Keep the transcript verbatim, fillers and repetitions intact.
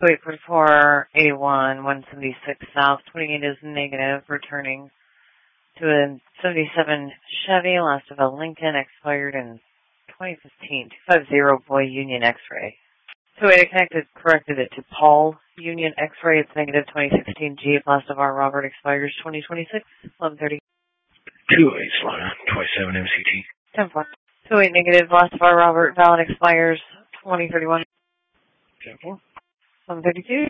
Wait for four eighty-one, one seventy-six south, twenty-eight is negative, returning to a seventy-seven Chevy, last of a Lincoln, expired in twenty fifteen, two fifty Boy Union X-Ray. So I connected, corrected it to Paul Union X-Ray, it's negative twenty sixteen Jeep, last of our Robert, expires twenty twenty-six, eleven thirty. two eight Slaughter, twenty-seven M C T. ten four. two eight negative, last of our Robert, valid expires twenty thirty-one. ten four. eleven thirty-two.